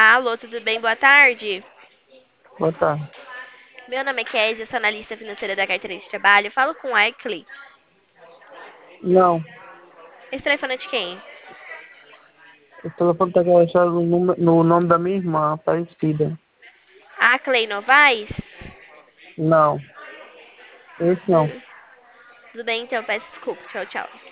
Alô, tudo bem? Boa tarde. Boa tarde. Meu nome é Kézia, sou analista financeira da carteira de trabalho. Falo com o Arkley. Não, Esse telefone é de quem? o telefone está registrado no nome da minha irmã, Aparecida. Arkley Novaes? Não, esse não. Tudo bem, então, peço desculpa. Tchau, tchau.